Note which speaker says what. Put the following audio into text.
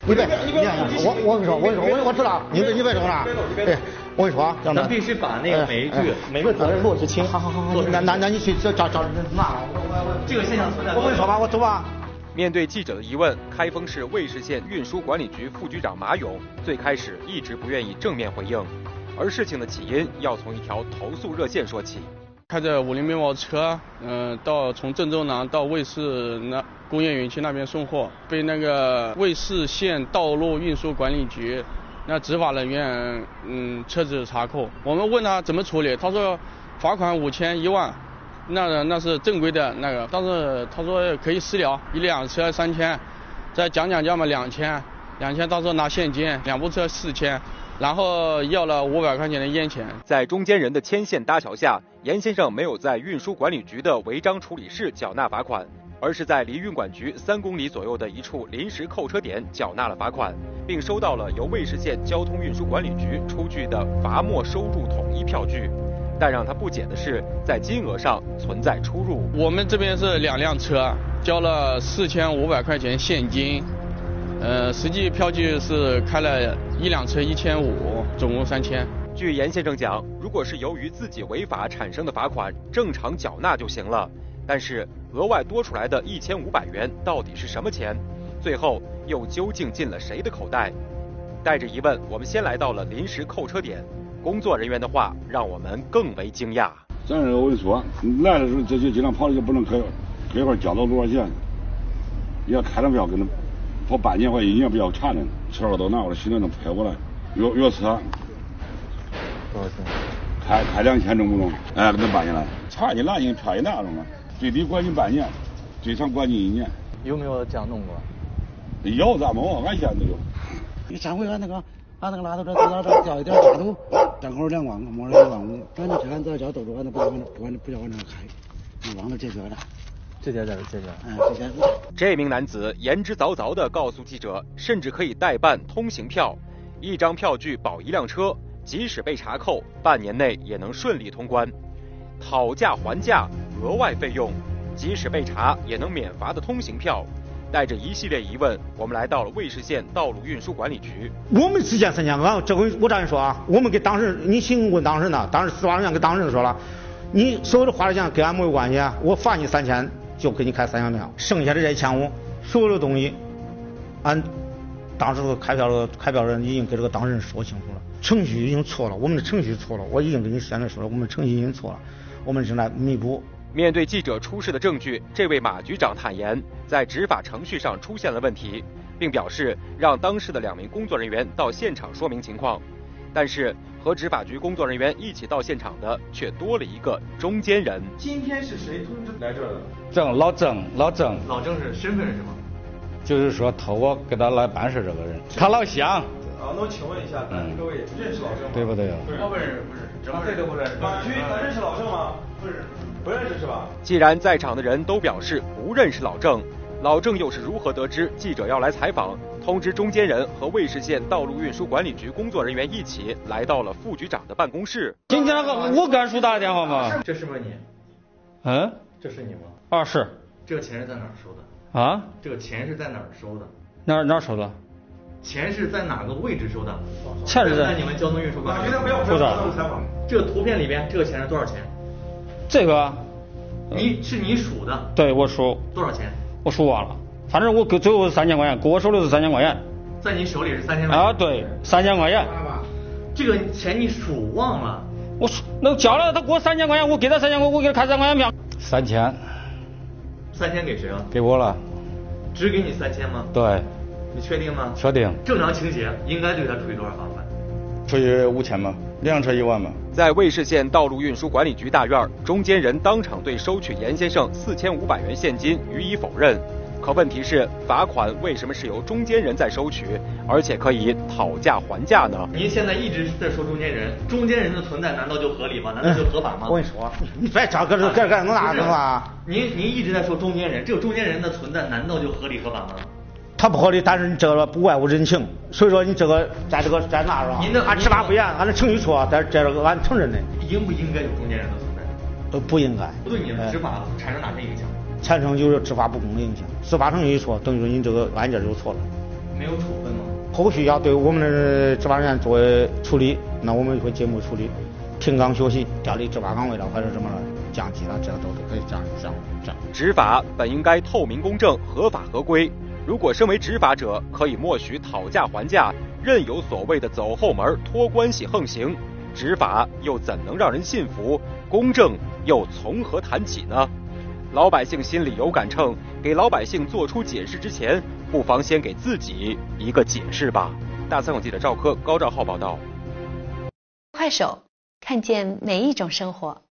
Speaker 1: 你别，我跟你说，我知道，你别这么着。对，我跟你说，
Speaker 2: 咱必须把那个每个责任落实清。
Speaker 1: 好，那你去找那。
Speaker 2: 这个现象存在。
Speaker 1: 我跟你说吧，我走吧。
Speaker 3: 面对记者的疑问，开封市卫士县运输管理局副局长马勇最开始一直不愿意正面回应，而事情的起因要从一条投诉热线说起。
Speaker 4: 开着50面包车，从郑州南到卫士工业园区那边送货，被那个卫士县道路运输管理局那执法人员车子查扣。我们问他怎么处理，他说罚款5000、1万，那是正规的那个，但是他说可以私了，1辆车3000，再讲价嘛2000，他说拿现金，2部车4000。然后要了500块钱的烟钱。
Speaker 3: 在中间人的牵线搭桥下，严先生没有在运输管理局的违章处理室缴纳罚款，而是在离运管局3公里左右的一处临时扣车点缴纳了罚款，并收到了由卫士县交通运输管理局出具的罚没收入统一票据。但让他不解的是，在金额上存在出入。
Speaker 4: 我们这边是2辆车，交了4500块钱现金。实际票据是开了1辆车1500，总共3000。
Speaker 3: 据严先生讲，如果是由于自己违法产生的罚款，正常缴纳就行了。但是额外多出来的1500元到底是什么钱？最后又究竟进了谁的口袋？带着疑问，我们先来到了临时扣车点。工作人员的话让我们更为惊讶。
Speaker 5: 我跟你说，来的时候这就尽量跑，就不能开一会儿交到多少钱？你要开了票跟他。跑半年或1年比较长的，车都拿过来，现在能拍过来。约车
Speaker 2: 多少钱？
Speaker 5: 开2000中不中？哎，给他办下来。查你拿你票也拿着嘛，最低管你半年，最长管你1年。
Speaker 2: 有没有这样弄过？
Speaker 5: 有，咱们俺县都有。
Speaker 1: 你上回俺那个拉到这掉一点渣土，档口2万，没人1万5，咱这俺再交豆豆，俺都不叫往那开，你忘了解决了。
Speaker 2: 这家在这解决。
Speaker 3: 这名男子言之凿凿地告诉记者，甚至可以代办通行票，1张票据保1辆车，即使被查扣，半年内也能顺利通关。讨价还价，额外费用，即使被查也能免罚的通行票。带着一系列疑问，我们来到了卫士县道路运输管理局。
Speaker 1: 我们只见3000，这回我这样说啊，我们给当事人，你行问当事人呢，当时司法人员给当事人说了，你所有的花的钱跟俺没有关系，我罚你3000。就给你开3辆票，剩下的这1500，所有的东西，俺当时开票人已经给这个当事人说清楚了，程序已经错了，我们的程序错了，我已经跟你现在说了，我们程序已经错了，我们正在弥补。
Speaker 3: 面对记者出示的证据，这位马局长坦言，在执法程序上出现了问题，并表示让当时的2名工作人员到现场说明情况。但是和执法局工作人员一起到现场的却多了一个中间人。
Speaker 6: 今天是谁通知来这儿的？
Speaker 4: 老郑
Speaker 2: 是身份是什么？
Speaker 4: 就是说托我给他来办事这个人，他老乡。
Speaker 6: 那我请问一下，各位认识老郑吗？
Speaker 4: 对不对？
Speaker 2: 不是，
Speaker 6: 这都不认识。马局认识老郑吗？不认识是吧？
Speaker 3: 既然在场的人都表示不认识老郑，老郑又是如何得知记者要来采访？通知中间人和卫士县道路运输管理局工作人员一起来到了副局长的办公室。
Speaker 4: 今天我给俺叔打的电话吗？
Speaker 2: 这是不是你？这是你吗？
Speaker 4: 啊，是。
Speaker 2: 这个钱是在哪儿收的？
Speaker 4: 啊？
Speaker 2: 这个钱是在哪儿收的？
Speaker 4: 哪儿收的？
Speaker 2: 钱是在哪个位置收的？
Speaker 4: 钱是
Speaker 2: 在你们交通运输管理局。
Speaker 6: 不要采访。
Speaker 2: 这个图片里边，这个钱是多少钱？
Speaker 4: 这个，
Speaker 2: 你数的？
Speaker 4: 对，我数。
Speaker 2: 多少钱？
Speaker 4: 我数完了。反正我最后是3000块钱，给我手里是3000块钱。
Speaker 2: 在你手里是3000块钱？
Speaker 4: 啊，对，3000块钱。
Speaker 2: 这个钱你数忘了？
Speaker 4: 我数，那交了，他给我3000块钱，我给他3000块钱，我给他开3块钱票。3000。
Speaker 2: 3000给谁了？
Speaker 4: 给我了。
Speaker 2: 只给你3000吗？
Speaker 4: 对。
Speaker 2: 你确定吗？
Speaker 4: 确定。
Speaker 2: 正常情节应该对他处以多少罚款？
Speaker 4: 处以5000嘛，2辆车1万嘛。
Speaker 3: 在卫士县道路运输管理局大院，中间人当场对收取严先生4500元现金予以否认。可问题是，罚款为什么是由中间人在收取，而且可以讨价还价呢？
Speaker 2: 您现在一直在说中间人，中间人的存在难道就合理吗？难道就合法吗？
Speaker 1: 我跟你说，你别找个能哪能啊？
Speaker 2: 您一直在说中间人，这个中间人的存在难道就合理合法吗？
Speaker 1: 他不合理，但是你这个不外乎人情，所以说你这个在那上，俺执法不严，俺的程序错，但是这个俺承认的。
Speaker 2: 应不应该有中间人的存在？
Speaker 1: 不应该。
Speaker 2: 不对你的执法产生哪些影响？
Speaker 1: 产生就是执法不公的影响，司法程序一错，等于说你这个案件就错了。
Speaker 2: 没有处分吗？
Speaker 1: 后续要对我们的执法人员作为处理，那我们会节目处理，平岗学习，调离执法岗位了，或者什么了，降级了，这都是可以这样。
Speaker 3: 执法本应该透明公正、合法合规。如果身为执法者可以默许讨价还价，任由所谓的走后门、托关系横行，执法又怎能让人信服？公正又从何谈起呢？老百姓心里有杆秤，给老百姓做出解释之前，不妨先给自己一个解释吧。大采访记者赵科、高兆浩报道。
Speaker 7: 快手，看见每一种生活。